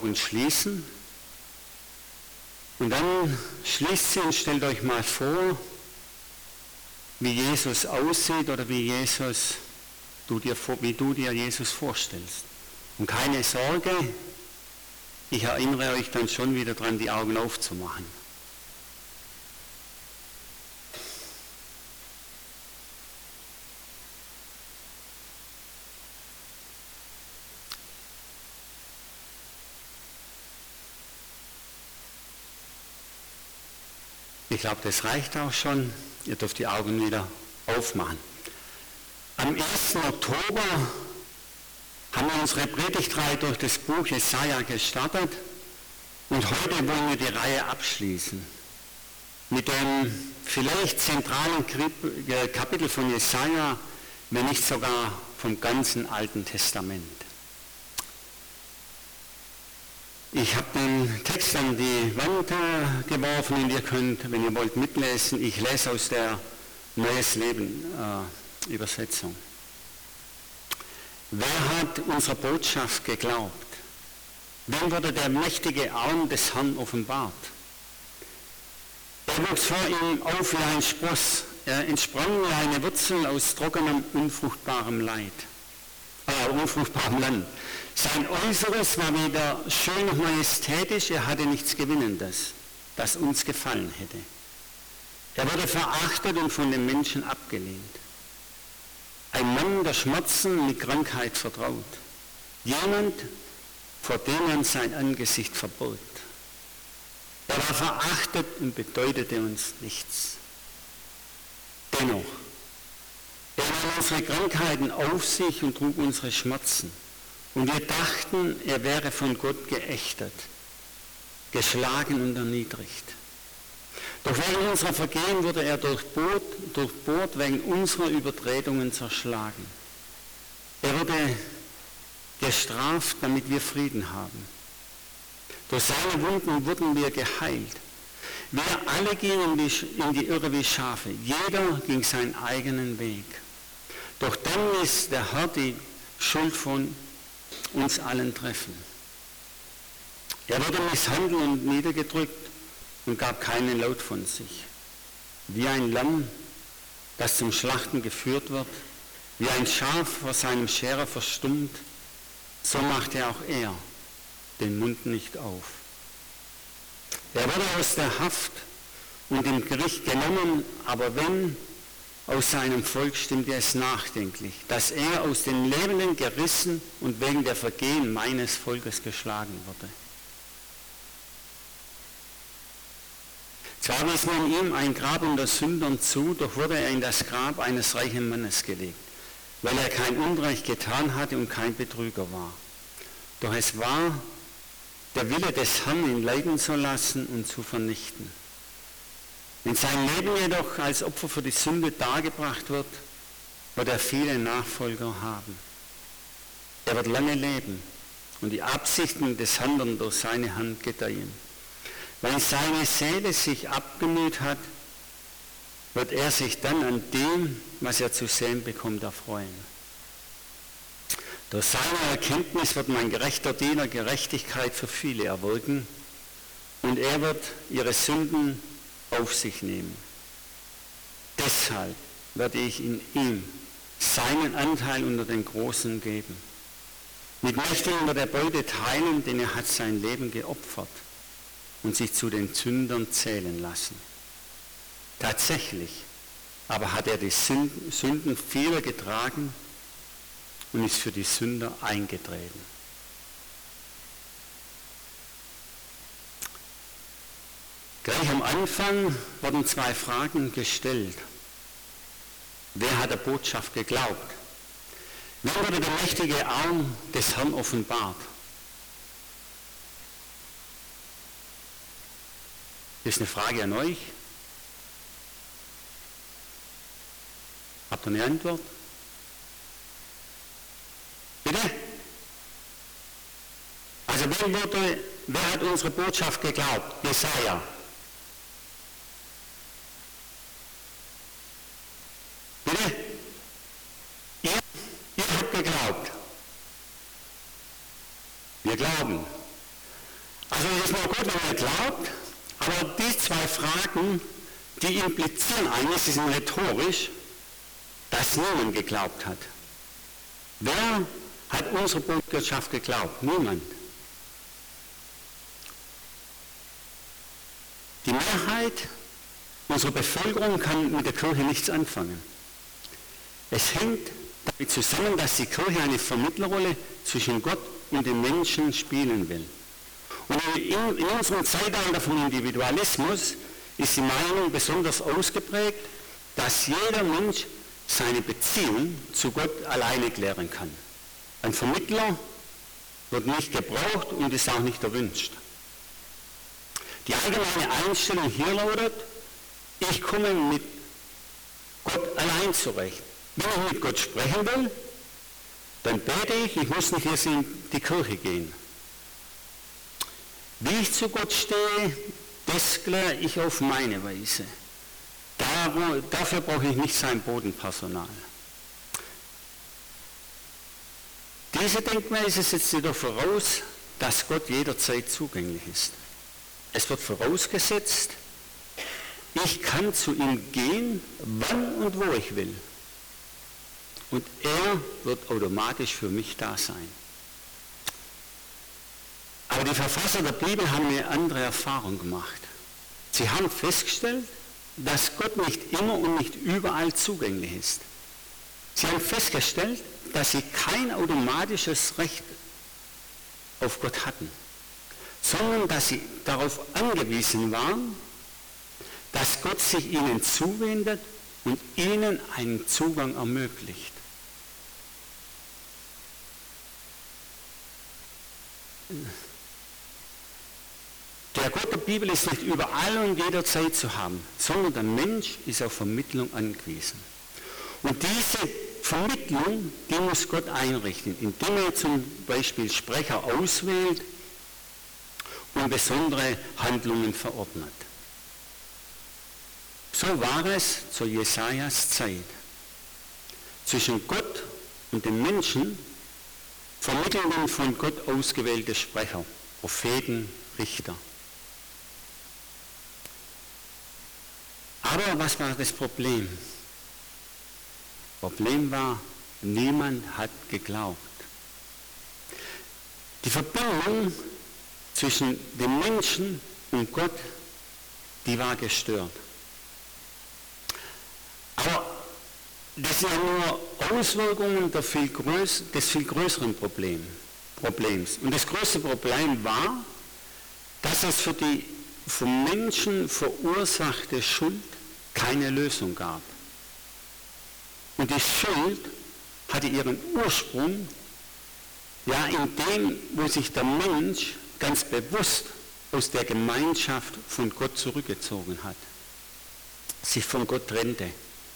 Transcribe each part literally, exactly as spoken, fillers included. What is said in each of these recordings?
Augen schließen und dann schließt sie und stellt euch mal vor, wie Jesus aussieht oder wie, Jesus, du dir, wie du dir Jesus vorstellst. Und keine Sorge, ich erinnere euch dann schon wieder daran, die Augen aufzumachen. Ich glaube, das reicht auch schon. Ihr dürft die Augen wieder aufmachen. Am ersten Oktober haben wir unsere Predigtreihe durch das Buch Jesaja gestartet und heute wollen wir die Reihe abschließen mit dem vielleicht zentralen Kapitel von Jesaja, wenn nicht sogar vom ganzen Alten Testament. Ich habe den Text an die Wand äh, geworfen und ihr könnt, wenn ihr wollt, mitlesen. Ich lese aus der Neues Leben äh, Übersetzung. Wer hat unserer Botschaft geglaubt? Wem wurde der mächtige Arm des Herrn offenbart? Er wuchs vor ihm auf wie ein Spross. Er entsprang wie eine Wurzel aus trockenem, unfruchtbarem Leid, äh, unfruchtbarem Land. Sein Äußeres war weder schön noch majestätisch, er hatte nichts Gewinnendes, das uns gefallen hätte. Er wurde verachtet und von den Menschen abgelehnt. Ein Mann der Schmerzen mit Krankheit vertraut. Jemand, vor dem man sein Angesicht verbirgt. Er war verachtet und bedeutete uns nichts. Dennoch, er nahm unsere Krankheiten auf sich und trug unsere Schmerzen. Und wir dachten, er wäre von Gott geächtet, geschlagen und erniedrigt. Doch wegen unserer Vergehen wurde er durchbohrt, durchbohrt, wegen unserer Übertretungen zerschlagen. Er wurde gestraft, damit wir Frieden haben. Durch seine Wunden wurden wir geheilt. Wir alle gingen in die Irre wie Schafe. Jeder ging seinen eigenen Weg. Doch dann ließ der Herr die Schuld von uns allen treffen. Er wurde misshandelt und niedergedrückt und gab keinen Laut von sich. Wie ein Lamm, das zum Schlachten geführt wird, wie ein Schaf vor seinem Scherer verstummt, so machte auch er den Mund nicht auf. Er wurde aus der Haft und dem Gericht genommen, aber wenn, aus seinem Volk stimmte es nachdenklich, dass er aus den Lebenden gerissen und wegen der Vergehen meines Volkes geschlagen wurde. Zwar wies man ihm ein Grab unter Sündern zu, doch wurde er in das Grab eines reichen Mannes gelegt, weil er kein Unrecht getan hatte und kein Betrüger war. Doch es war der Wille des Herrn, ihn leiden zu lassen und zu vernichten. Wenn sein Leben jedoch als Opfer für die Sünde dargebracht wird, wird er viele Nachfolger haben. Er wird lange leben und die Absichten des Herrn durch seine Hand gedeihen. Wenn seine Seele sich abgemüht hat, wird er sich dann an dem, was er zu sehen bekommt, erfreuen. Durch seine Erkenntnis wird mein gerechter Diener Gerechtigkeit für viele erwirken und er wird ihre Sünden auf sich nehmen. Deshalb werde ich in ihm seinen Anteil unter den Großen geben. Mit Mächtigen wird er Beute teilen, denn er hat sein Leben geopfert und sich zu den Sündern zählen lassen. Tatsächlich aber hat er die Sünden vieler getragen und ist für die Sünder eingetreten. Gleich am Anfang wurden zwei Fragen gestellt. Wer hat der Botschaft geglaubt? Wem wurde der mächtige Arm des Herrn offenbart? Das ist eine Frage an euch. Habt ihr eine Antwort? Bitte? Also wem wurde, wer hat unsere Botschaft geglaubt? Jesaja. Bitte? Ihr, ihr habt geglaubt. Wir glauben. Also es ist nur gut, wenn man glaubt, aber die zwei Fragen, die implizieren eigentlich, sie sind rhetorisch, dass niemand geglaubt hat. Wer hat unsere Botschaft geglaubt? Niemand. Die Mehrheit unserer Bevölkerung kann mit der Kirche nichts anfangen. Es hängt damit zusammen, dass die Kirche eine Vermittlerrolle zwischen Gott und den Menschen spielen will. Und in, in unserem Zeitalter vom Individualismus ist die Meinung besonders ausgeprägt, dass jeder Mensch seine Beziehung zu Gott alleine klären kann. Ein Vermittler wird nicht gebraucht und ist auch nicht erwünscht. Die allgemeine Einstellung hier lautet, ich komme mit Gott allein zurecht. Wenn ich mit Gott sprechen will, dann bete ich, ich muss nicht erst in die Kirche gehen. Wie ich zu Gott stehe, das kläre ich auf meine Weise. Dar- dafür brauche ich nicht sein Bodenpersonal. Diese Denkweise setzt jedoch voraus, dass Gott jederzeit zugänglich ist. Es wird vorausgesetzt, ich kann zu ihm gehen, wann und wo ich will. Und er wird automatisch für mich da sein. Aber die Verfasser der Bibel haben eine andere Erfahrung gemacht. Sie haben festgestellt, dass Gott nicht immer und nicht überall zugänglich ist. Sie haben festgestellt, dass sie kein automatisches Recht auf Gott hatten, sondern dass sie darauf angewiesen waren, dass Gott sich ihnen zuwendet und ihnen einen Zugang ermöglicht. Der Gott der Bibel ist nicht überall und jederzeit zu haben, sondern der Mensch ist auf Vermittlung angewiesen. Und diese Vermittlung, die muss Gott einrichten, indem er zum Beispiel Sprecher auswählt und besondere Handlungen verordnet. So war es zu Jesajas Zeit. Zwischen Gott und den Menschen vermittelten von Gott ausgewählte Sprecher, Propheten, Richter. Aber was war das Problem? Problem war, niemand hat geglaubt. Die Verbindung zwischen dem Menschen und Gott, die war gestört. Aber das sind ja nur Auswirkungen der viel größ- des viel größeren Problem, Problems. Und das größte Problem war, dass es für die vom Menschen verursachte Schuld keine Lösung gab. Und die Schuld hatte ihren Ursprung ja in dem, wo sich der Mensch ganz bewusst aus der Gemeinschaft von Gott zurückgezogen hat, sich von Gott trennte.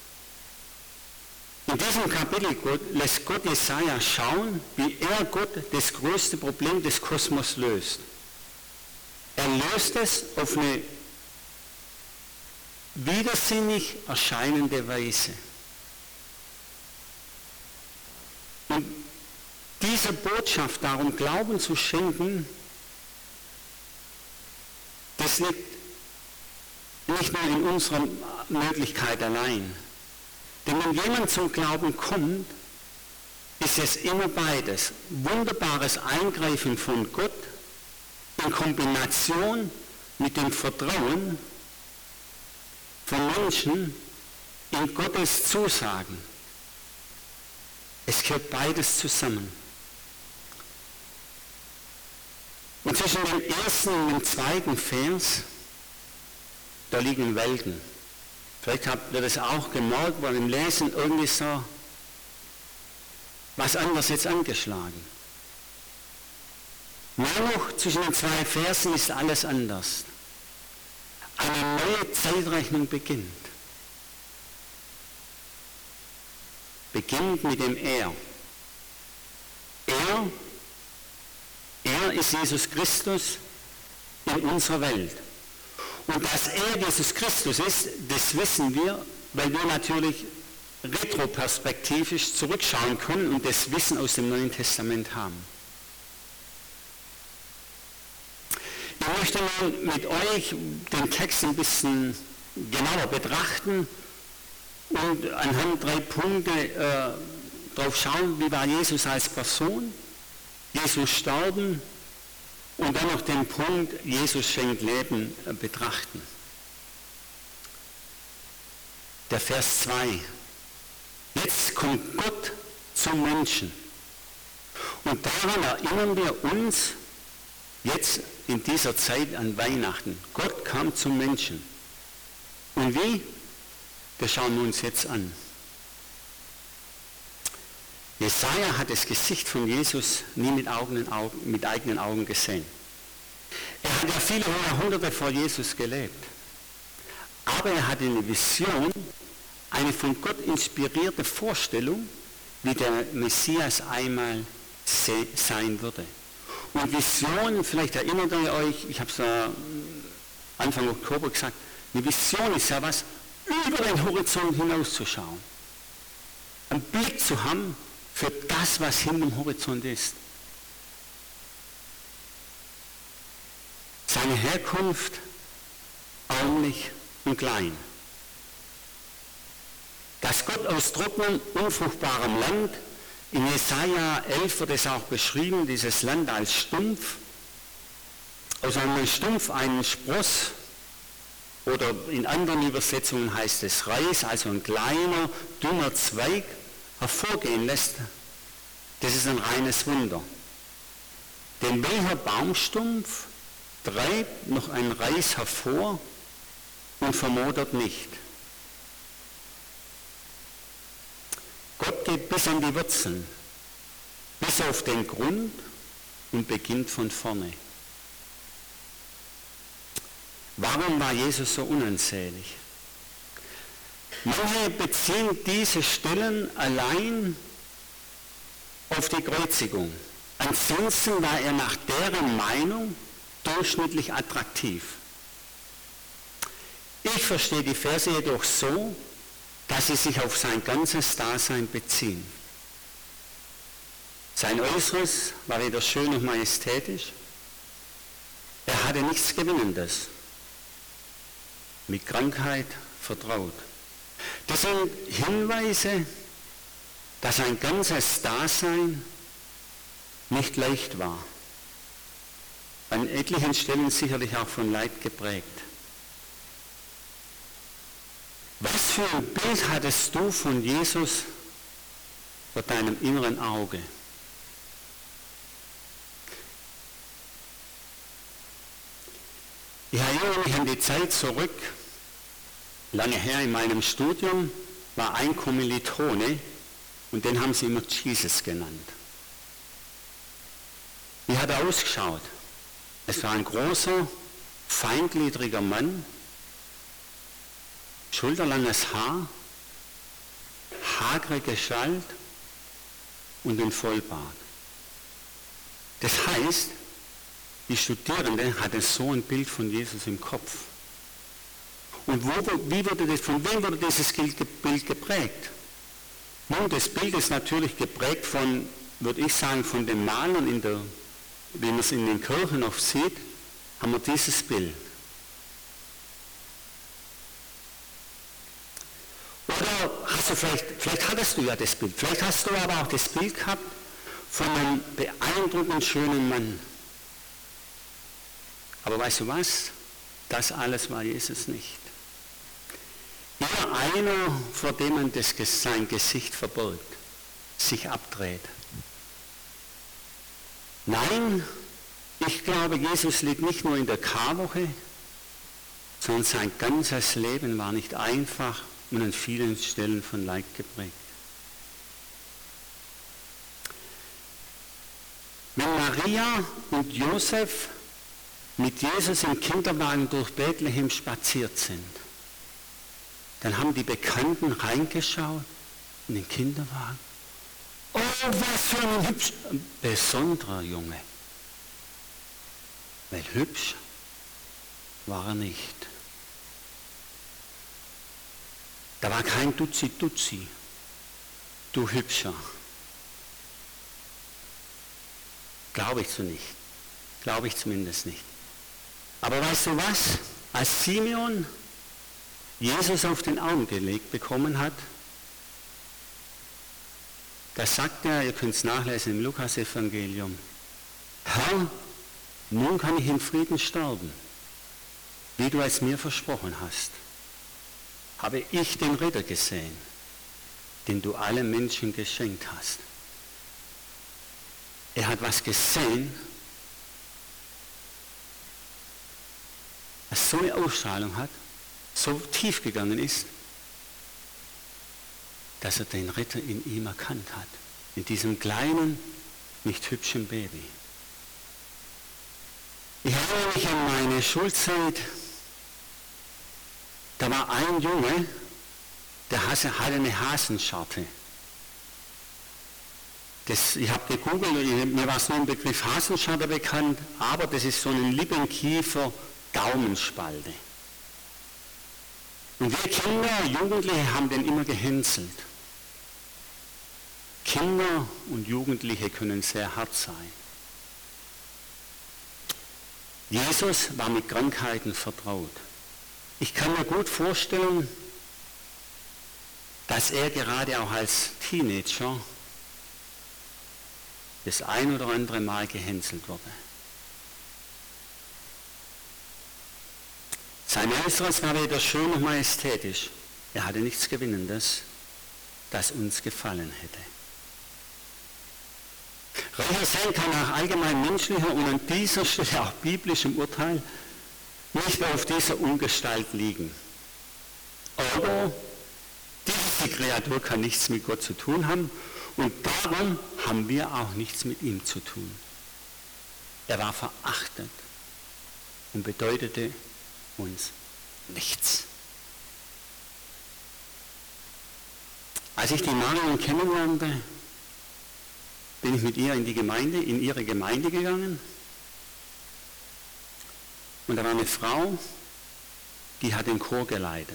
In diesem Kapitel lässt Gott Jesaja schauen, wie er Gott das größte Problem des Kosmos löst. Er löst es auf eine widersinnig erscheinende Weise. Und dieser Botschaft darum Glauben zu schenken, das liegt nicht nur in unserer Möglichkeit allein. Denn wenn jemand zum Glauben kommt, ist es immer beides. Wunderbares Eingreifen von Gott in Kombination mit dem Vertrauen von Menschen in Gottes Zusagen. Es gehört beides zusammen. Und zwischen dem ersten und dem zweiten Vers, da liegen Welten. Vielleicht habt ihr das auch gemerkt, weil im Lesen irgendwie so was anderes jetzt angeschlagen. Nur noch zwischen den zwei Versen ist alles anders. Eine neue Zeitrechnung beginnt. Beginnt mit dem Er. Er, er ist Jesus Christus in unserer Welt. Und dass er Jesus Christus ist, das wissen wir, weil wir natürlich retroperspektivisch zurückschauen können und das Wissen aus dem Neuen Testament haben. Ich möchte nun mit euch den Text ein bisschen genauer betrachten und anhand drei Punkte äh, darauf schauen, wie war Jesus als Person, Jesus sterben und dann noch den Punkt, Jesus schenkt Leben, äh, betrachten. Der Vers zwei. Jetzt kommt Gott zum Menschen. Und daran erinnern wir uns jetzt in dieser Zeit an Weihnachten. Gott kam zum Menschen. Und wie? Das schauen wir uns jetzt an. Jesaja hat das Gesicht von Jesus nie mit, Augen, mit eigenen Augen gesehen. Er hat ja viele Jahrhunderte vor Jesus gelebt. Aber er hatte eine Vision, eine von Gott inspirierte Vorstellung, wie der Messias einmal sein würde. Und Vision, vielleicht erinnert ihr euch, ich habe es ja Anfang Oktober gesagt, eine Vision ist ja was, über den Horizont hinauszuschauen. Einen Blick zu haben für das, was hinter dem Horizont ist. Seine Herkunft, ärmlich und klein. Dass Gott aus trockenem, unfruchtbarem Land, in Jesaja elf wird es auch beschrieben, dieses Land als Stumpf, aus einem Stumpf einen Spross, oder in anderen Übersetzungen heißt es Reis, also ein kleiner, dünner Zweig, hervorgehen lässt, das ist ein reines Wunder. Denn welcher Baumstumpf treibt noch ein Reis hervor und vermodert nicht? Gott geht bis an die Wurzeln, bis auf den Grund und beginnt von vorne. Warum war Jesus so unansehnlich? Manche beziehen diese Stellen allein auf die Kreuzigung. Ansonsten war er nach deren Meinung durchschnittlich attraktiv. Ich verstehe die Verse jedoch so, dass sie sich auf sein ganzes Dasein beziehen. Sein Äußeres war weder schön noch majestätisch. Er hatte nichts Gewinnendes. Mit Krankheit vertraut. Das sind Hinweise, dass sein ganzes Dasein nicht leicht war. An etlichen Stellen sicherlich auch von Leid geprägt. Was für ein Bild hattest du von Jesus vor deinem inneren Auge? Ich erinnere mich an die Zeit zurück, lange her in meinem Studium, war ein Kommilitone und den haben sie immer Jesus genannt. Wie hat er ausgeschaut? Es war ein großer, feingliedriger Mann, schulterlanges Haar, hagere Gestalt und ein Vollbart. Das heißt, die Studierende hatten so ein Bild von Jesus im Kopf. Und wo, wie wurde das, von wem wurde dieses Bild geprägt? Nun, das Bild ist natürlich geprägt von, würde ich sagen, von den Malern, in der, wie man es in den Kirchen oft sieht, haben wir dieses Bild. Oder hast du vielleicht, vielleicht hattest du ja das Bild, vielleicht hast du aber auch das Bild gehabt von einem beeindruckend schönen Mann. Aber weißt du was? Das alles war Jesus nicht. Immer einer, vor dem man das, sein Gesicht verbirgt, sich abdreht. Nein, ich glaube, Jesus liegt nicht nur in der Karwoche, sondern sein ganzes Leben war nicht einfach und an vielen Stellen von Leid geprägt. Wenn Maria und Josef mit Jesus im Kinderwagen durch Bethlehem spaziert sind, dann haben die Bekannten reingeschaut in den Kinderwagen. Oh, was für ein hübsch, besonderer Junge. Weil hübsch war er nicht. Da war kein Duzi-Duzi, du Hübscher. Glaube ich so nicht. Glaube ich zumindest nicht. Aber weißt du was? Als Simeon Jesus auf den Arm gelegt bekommen hat, da sagt er, ihr könnt es nachlesen im Lukas-Evangelium, Herr, nun kann ich in Frieden sterben, wie du es mir versprochen hast. Habe ich den Ritter gesehen, den du allen Menschen geschenkt hast. Er hat was gesehen, was so eine Ausstrahlung hat, so tief gegangen ist, dass er den Ritter in ihm erkannt hat, in diesem kleinen, nicht hübschen Baby. Ich erinnere mich an meine Schulzeit, da war ein Junge, der hatte eine Hasenscharte. Das, ich habe gegoogelt, mir war es nur ein Begriff Hasenscharte bekannt, aber das ist so ein Lippenkiefer-Gaumenspalte. Und wir Kinder, Jugendliche haben den immer gehänselt. Kinder und Jugendliche können sehr hart sein. Jesus war mit Krankheiten vertraut. Ich kann mir gut vorstellen, dass er gerade auch als Teenager das ein oder andere Mal gehänselt wurde. Sein Äußeres war weder schön noch majestätisch. Er hatte nichts Gewinnendes, das uns gefallen hätte. Reicher sein kann nach allgemein menschlicher und an dieser Stelle auch biblischem Urteil nicht auf dieser Ungestalt liegen. Aber diese Kreatur kann nichts mit Gott zu tun haben und darum haben wir auch nichts mit ihm zu tun. Er war verachtet und bedeutete uns nichts. Als ich die Marion kennenlernte, bin ich mit ihr in die Gemeinde, in ihre Gemeinde gegangen. Und da war eine Frau, die hat den Chor geleitet.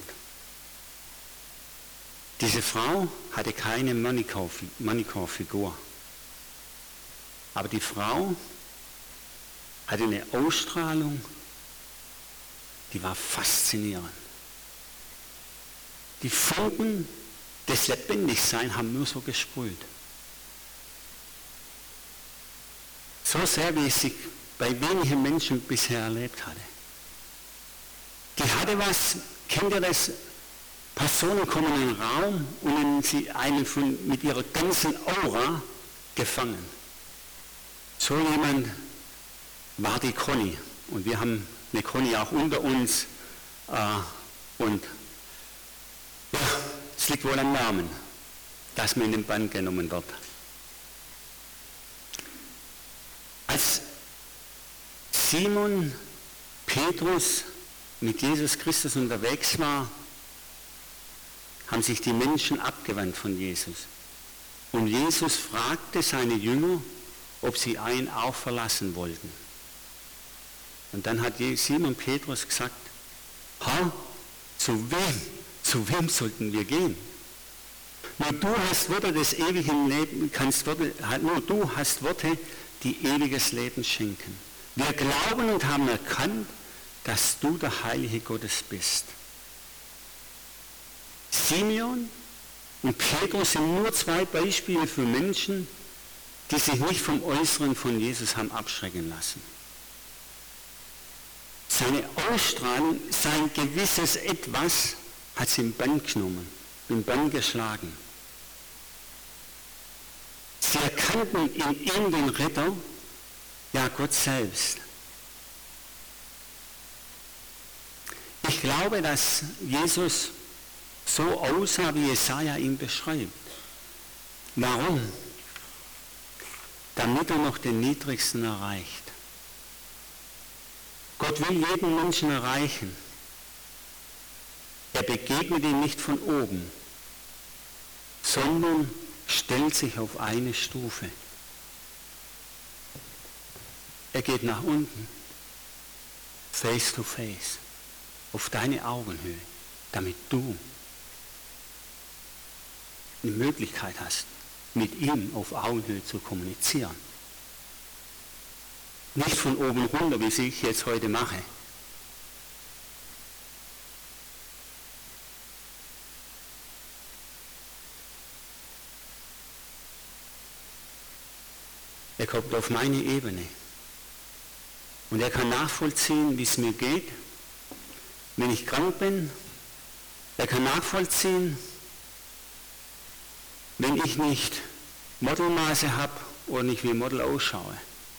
Diese Frau hatte keine Manikure-Figur. Aber die Frau hatte eine Ausstrahlung, die war faszinierend. Die Funken des Lebendigseins haben nur so gesprüht. So sehr, wie ich sie bei wenigen Menschen bisher erlebt hatte. Die hatte was, kennt ihr das? Personen kommen in einen Raum und nehmen sie einen von, mit ihrer ganzen Aura gefangen. So jemand war die Conny. Und wir haben eine Conny auch unter uns. Äh, und ja, es liegt wohl am Namen, dass man in den Bann genommen wird. Als Simon Petrus mit Jesus Christus unterwegs war, haben sich die Menschen abgewandt von Jesus. Und Jesus fragte seine Jünger, ob sie ihn auch verlassen wollten. Und dann hat Simon Petrus gesagt, Herr, zu wem, zu wem sollten wir gehen? Nur du hast Worte des ewigen Lebens, kannst Worte, nur du hast Worte, die ewiges Leben schenken. Wir glauben und haben erkannt, dass du der Heilige Gottes bist. Simeon und Petrus sind nur zwei Beispiele für Menschen, die sich nicht vom Äußeren von Jesus haben abschrecken lassen. Seine Ausstrahlung, sein gewisses Etwas hat sie im Bann genommen, im Bann geschlagen. Sie erkannten in ihm den Retter, ja Gott selbst. Ich glaube, dass Jesus so aussah, wie Jesaja ihn beschreibt. Warum? Damit er noch den Niedrigsten erreicht. Gott will jeden Menschen erreichen. Er begegnet ihm nicht von oben, sondern stellt sich auf eine Stufe. Er geht nach unten, face to face, auf deine Augenhöhe, damit du eine Möglichkeit hast, mit ihm auf Augenhöhe zu kommunizieren. Nicht von oben runter, wie ich jetzt heute mache, kommt auf meine Ebene. Und er kann nachvollziehen, wie es mir geht, wenn ich krank bin. Er kann nachvollziehen, wenn ich nicht Modelmaße habe oder nicht wie Model ausschaue.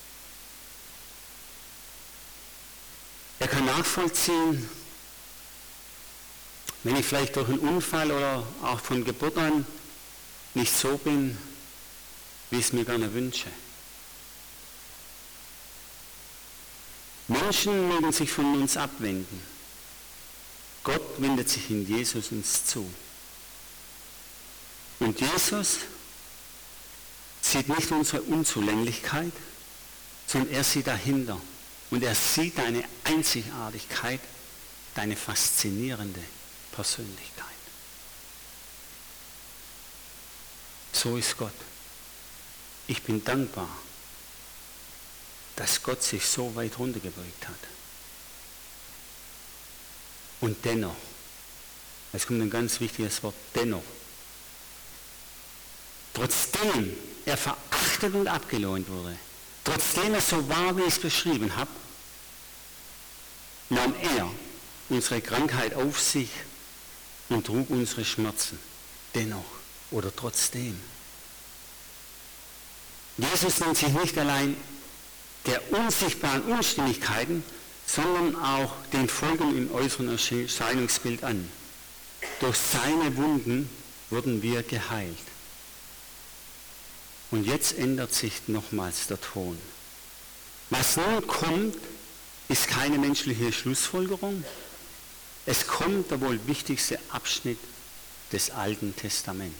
Er kann nachvollziehen, wenn ich vielleicht durch einen Unfall oder auch von Geburt an nicht so bin, wie ich es mir gerne wünsche. Menschen mögen sich von uns abwenden. Gott wendet sich in Jesus uns zu. Und Jesus sieht nicht unsere Unzulänglichkeit, sondern er sieht dahinter. Und er sieht deine Einzigartigkeit, deine faszinierende Persönlichkeit. So ist Gott. Ich bin dankbar, dass Gott sich so weit runtergebeugt hat. Und dennoch, jetzt kommt ein ganz wichtiges Wort, dennoch, trotzdem er verachtet und abgelehnt wurde, trotzdem er so war, wie ich es beschrieben habe, nahm er unsere Krankheit auf sich und trug unsere Schmerzen. Dennoch oder trotzdem. Jesus nennt sich nicht allein der unsichtbaren Unstimmigkeiten, sondern auch den Folgen im äußeren Erscheinungsbild an. Durch seine Wunden wurden wir geheilt. Und jetzt ändert sich nochmals der Ton. Was nun kommt, ist keine menschliche Schlussfolgerung. Es kommt der wohl wichtigste Abschnitt des Alten Testaments.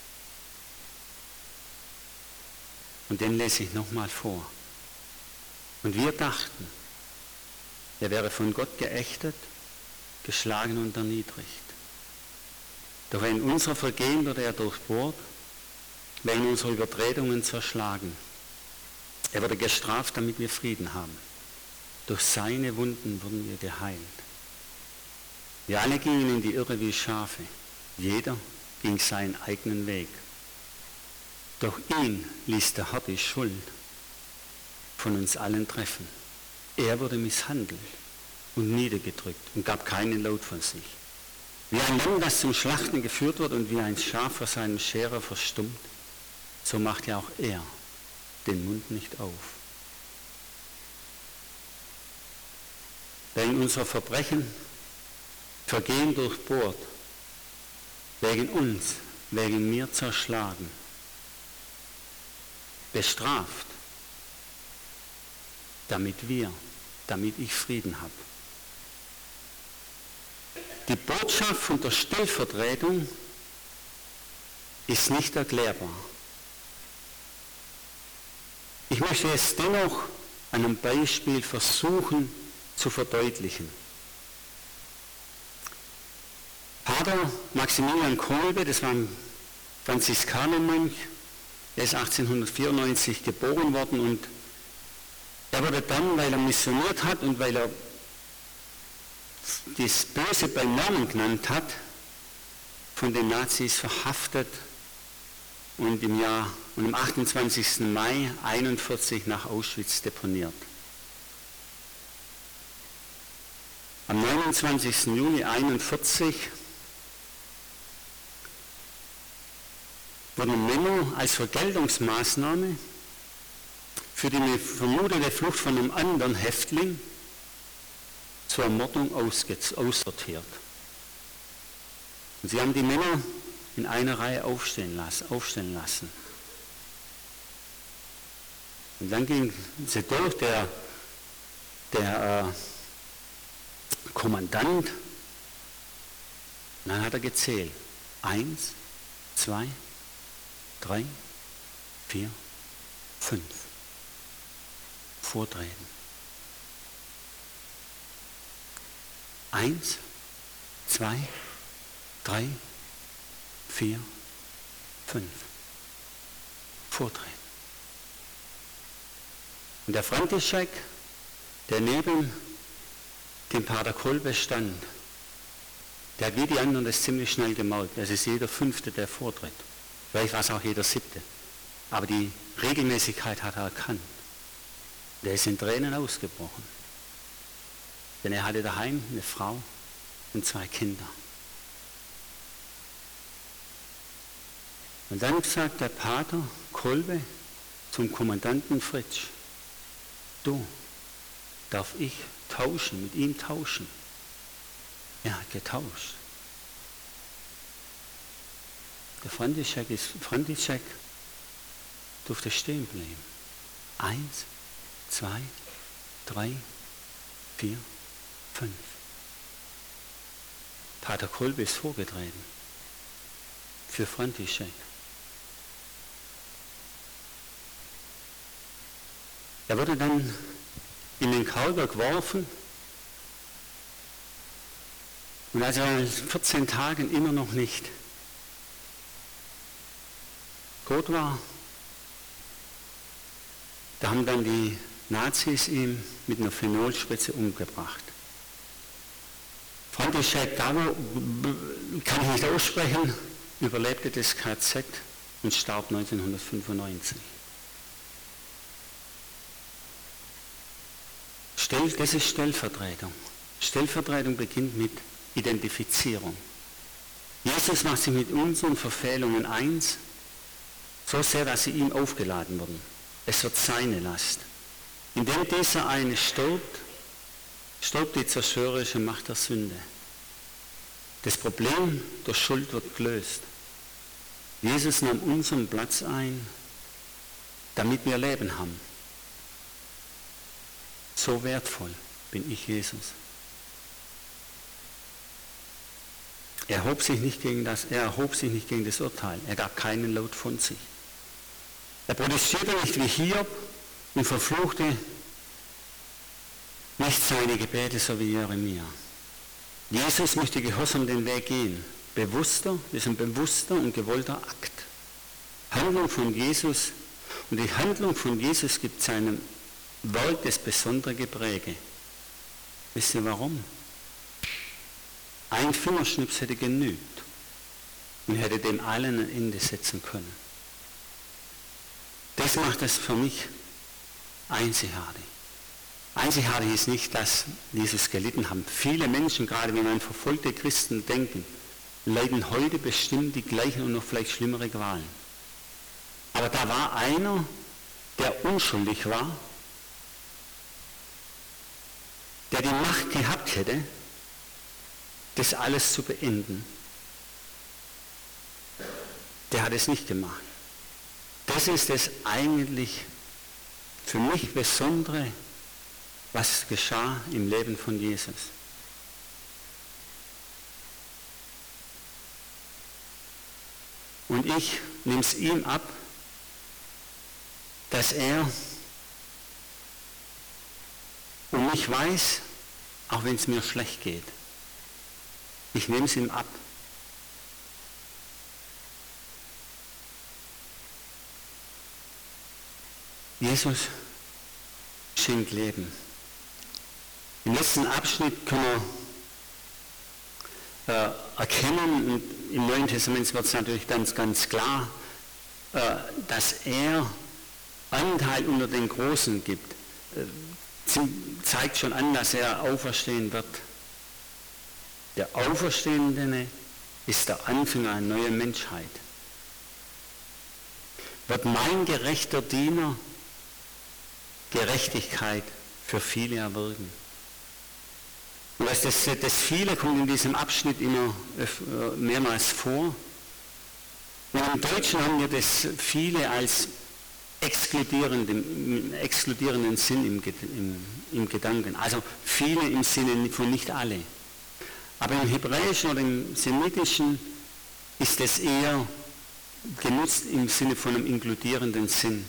Und den lese ich nochmal vor. Und wir dachten, er wäre von Gott geächtet, geschlagen und erniedrigt. Doch in unserer Vergehen wurde er durchbohrt, wegen unserer Übertretungen zerschlagen. Er wurde gestraft, damit wir Frieden haben. Durch seine Wunden wurden wir geheilt. Wir alle gingen in die Irre wie Schafe. Jeder ging seinen eigenen Weg. Doch ihn ließ der Herr die Schuld von uns allen treffen. Er wurde misshandelt und niedergedrückt und gab keinen Laut von sich. Wie ein Lamm, das zum Schlachten geführt wird und wie ein Schaf vor seinem Scherer verstummt, so macht ja auch er den Mund nicht auf. Wegen unserer Verbrechen, Vergehen durchbohrt, wegen uns, wegen mir zerschlagen, bestraft, damit wir, damit ich Frieden habe. Die Botschaft von der Stellvertretung ist nicht erklärbar. Ich möchte es dennoch an einem Beispiel versuchen zu verdeutlichen. Pater Maximilian Kolbe, das war ein Franziskanermönch, er ist achtzehnhundertvierundneunzig geboren worden und er wurde dann, weil er missioniert hat und weil er das Böse beim Namen genannt hat, von den Nazis verhaftet und im Jahr und am achtundzwanzigsten Mai einundvierzig nach Auschwitz deponiert. Am neunundzwanzigsten Juli einundvierzig wurden Männer als Vergeltungsmaßnahme für die vermutete Flucht von einem anderen Häftling zur Ermordung aussortiert. Und sie haben die Männer in einer Reihe aufstehen lassen. Aufstellen lassen. Und dann ging sie durch, der, der äh, Kommandant, und dann hat er gezählt. Eins, zwei, drei, vier, fünf. Vortreten. Eins, zwei, drei, vier, fünf. Vortreten. Und der František, der neben dem Pater Kolbe stand, der hat wie die anderen das ziemlich schnell gemerkt. Es ist jeder Fünfte, der vortritt. Vielleicht war es auch jeder Siebte. Aber die Regelmäßigkeit hat er erkannt. Der ist in Tränen ausgebrochen. Denn er hatte daheim eine Frau und zwei Kinder. Und dann sagt der Pater Kolbe zum Kommandanten Fritsch, du, darf ich tauschen, mit ihm tauschen? Er hat getauscht. Der František ist, František durfte stehen bleiben. Eins, zwei, drei, vier, fünf. Pater Kolbe ist vorgetreten für František. Er wurde dann in den Kaulberg geworfen und als er in vierzehn Tagen immer noch nicht tot war, da haben dann die Nazis ihn mit einer Phenolspritze umgebracht. František Davo, kann ich nicht aussprechen, überlebte das K Z und starb neunzehnhundertfünfundneunzig. Das ist Stellvertretung. Stellvertretung beginnt mit Identifizierung. Jesus macht sich mit unseren Verfehlungen eins, so sehr, dass sie ihm aufgeladen wurden. Es wird seine Last. Indem dieser eine stirbt, stirbt die zerstörerische Macht der Sünde. Das Problem der Schuld wird gelöst. Jesus nahm unseren Platz ein, damit wir Leben haben. So wertvoll bin ich Jesus. Er erhob sich nicht gegen das, er erhob sich nicht gegen das Urteil. Er gab keinen Laut von sich. Er protestierte nicht wie Hiob und verfluchte nicht seine Gebete, so wie Jeremia. Jesus möchte gehorsam den Weg gehen. Bewusster, das ist ein bewusster und gewollter Akt. Handlung von Jesus, und die Handlung von Jesus gibt seinem Werk das besondere Gepräge. Wisst ihr warum? Ein Fingerschnips hätte genügt und hätte dem allen ein Ende setzen können. Das macht es für mich einzigartig. Einzigartig ist nicht, dass Jesus gelitten haben. Viele Menschen, gerade wenn man verfolgte Christen denken, leiden heute bestimmt die gleichen und noch vielleicht schlimmere Qualen. Aber da war einer, der unschuldig war, der die Macht gehabt hätte, das alles zu beenden. Der hat es nicht gemacht. Das ist das eigentlich für mich Besondere, was geschah im Leben von Jesus. Und ich nehme es ihm ab, dass er um mich weiß, auch wenn es mir schlecht geht. Ich nehme es ihm ab. Jesus schenkt Leben. Im letzten Abschnitt können wir äh, erkennen, und im Neuen Testament wird es natürlich ganz, ganz klar, äh, dass er Anteil unter den Großen gibt. Äh, zeigt schon an, dass er auferstehen wird. Der Auferstehende ist der Anfänger einer neuen Menschheit. Wird mein gerechter Diener Gerechtigkeit für viele erwirken. Und das, das, das Viele kommt in diesem Abschnitt immer mehrmals vor. Und im Deutschen haben wir das Viele als exkludierenden, exkludierenden Sinn im, im, im Gedanken. Also viele im Sinne von nicht alle. Aber im Hebräischen oder im Semitischen ist es eher genutzt im Sinne von einem inkludierenden Sinn.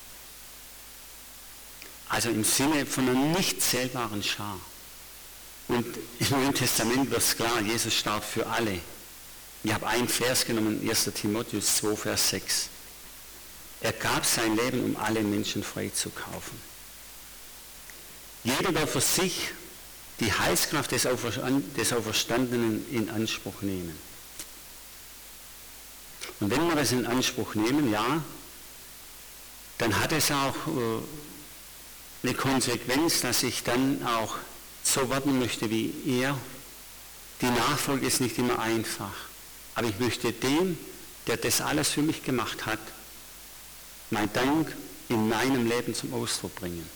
Also im Sinne von einer nicht zählbaren Schar. Und im Neuen Testament wird es klar, Jesus starb für alle. Ich habe einen Vers genommen, erster Timotheus zwei, Vers sechs. Er gab sein Leben, um alle Menschen freizukaufen. Jeder darf für sich die Heilskraft des Auferstandenen in Anspruch nehmen. Und wenn wir das in Anspruch nehmen, ja, dann hat es auch äh, eine Konsequenz, dass ich dann auch so werden möchte wie er. Die Nachfolge ist nicht immer einfach, aber ich möchte dem, der das alles für mich gemacht hat, mein Dank in meinem Leben zum Ausdruck bringen.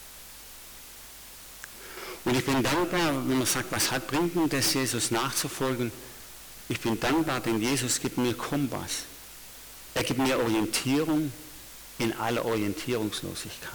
Und ich bin dankbar, wenn man sagt, was hat bringt denn das, Jesus nachzufolgen? Ich bin dankbar, denn Jesus gibt mir Kompass. Er gibt mir Orientierung in aller Orientierungslosigkeit.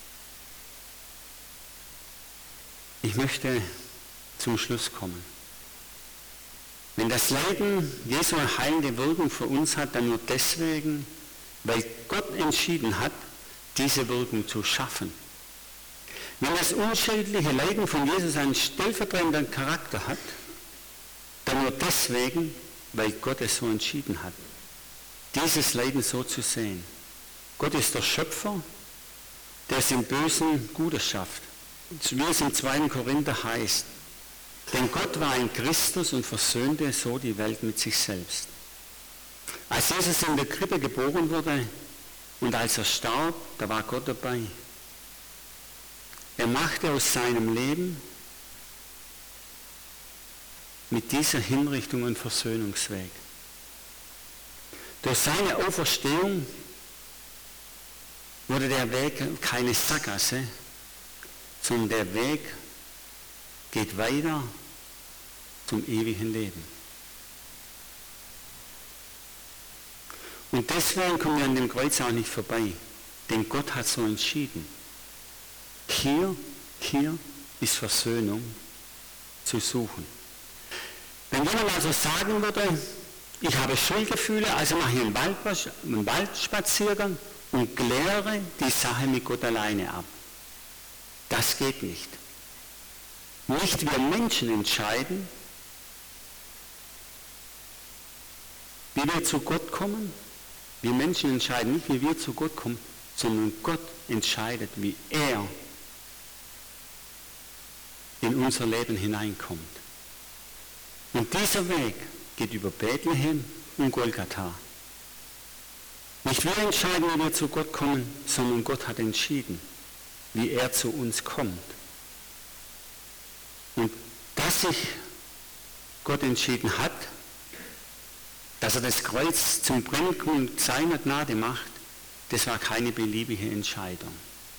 Ich möchte zum Schluss kommen. Wenn das Leiden Jesu eine heilende Wirkung für uns hat, dann nur deswegen, weil Gott entschieden hat, diese Wirkung zu schaffen. Wenn das unschädliche Leiden von Jesus einen stellvertretenden Charakter hat, dann nur deswegen, weil Gott es so entschieden hat, dieses Leiden so zu sehen. Gott ist der Schöpfer, der es im Bösen Gutes schafft. Wie es im zweiten Korinther heißt, denn Gott war in Christus und versöhnte so die Welt mit sich selbst. Als Jesus in der Krippe geboren wurde und als er starb, da war Gott dabei. Er machte aus seinem Leben mit dieser Hinrichtung einen Versöhnungsweg. Durch seine Auferstehung wurde der Weg keine Sackgasse, sondern der Weg geht weiter zum ewigen Leben. Und deswegen kommen wir an dem Kreuz auch nicht vorbei, denn Gott hat so entschieden. Hier, hier ist Versöhnung zu suchen. Wenn jemand also sagen würde, ich habe Schuldgefühle, also mache ich einen, Wald, einen Waldspaziergang und kläre die Sache mit Gott alleine ab. Das geht nicht. Nicht wir Menschen entscheiden, wie wir zu Gott kommen. Wir Menschen entscheiden nicht, wie wir zu Gott kommen, sondern Gott entscheidet, wie er in unser Leben hineinkommt. Und dieser Weg geht über Bethlehem und Golgatha. Nicht wir entscheiden, wie wir zu Gott kommen, sondern Gott hat entschieden, wie er zu uns kommt. Und dass sich Gott entschieden hat, dass er das Kreuz zum Brennpunkt seiner Gnade macht, das war keine beliebige Entscheidung.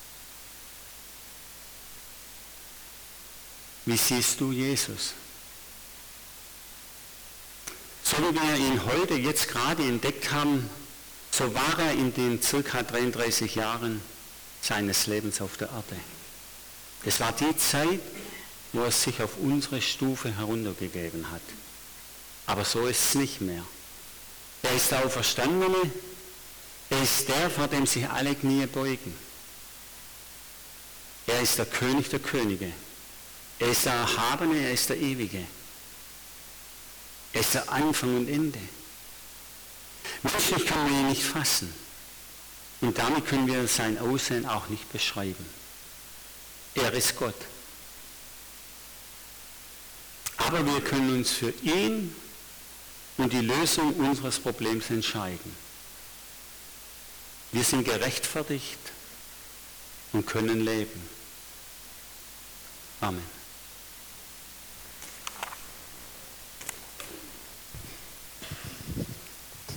Wie siehst du Jesus? So wie wir ihn heute jetzt gerade entdeckt haben, so war er in den circa dreiunddreißig Jahren seines Lebens auf der Erde. Das war die Zeit, wo er sich auf unsere Stufe heruntergegeben hat. Aber so ist es nicht mehr. Er ist der Auferstandene, er ist der, vor dem sich alle Knie beugen. Er ist der König der Könige. Er ist der Erhabene, er ist der Ewige. Er ist der Anfang und Ende. Menschlich können wir ihn nicht fassen. Und damit können wir sein Aussehen auch nicht beschreiben. Er ist Gott. Aber wir können uns für ihn und die Lösung unseres Problems entscheiden. Wir sind gerechtfertigt und können leben. Amen.